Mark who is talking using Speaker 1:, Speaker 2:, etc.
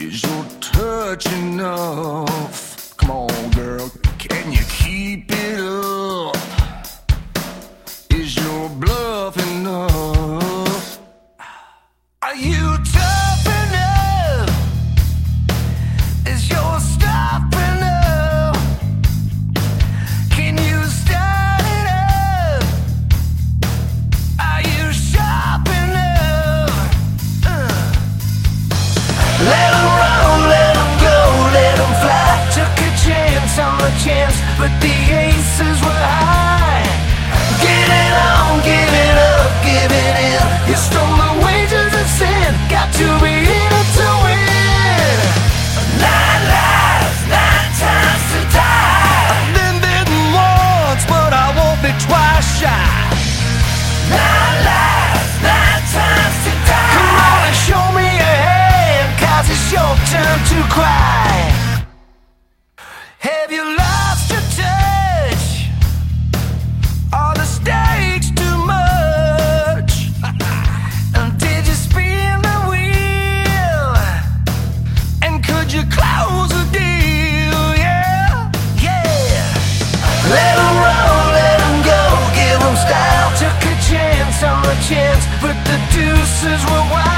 Speaker 1: Is your touch enough? Come on, girl, can you keep it up? Is your bluff enough? Are you tough enough? Is your stuff enough? Can you start it up? Are you sharp enough? Let 'em run, let 'em go, let 'em fly. Took a chance on the chance, but the aces were high. Get it on, give it up, give it in. You stole the wages of sin. Got to be in it to win. 9 lives, 9 times to die. I've been bitten once, but I won't be twice shy. 9 lives, 9 times to die. Come on and show me your hand, 'cause it's your turn to cry. Have you lost your touch? Are the stakes too much? Did you spin the wheel? And could you close the deal? Yeah, yeah. Let 'em run, let 'em go, give 'em style. Took a chance on the chance, but the deuces were wild.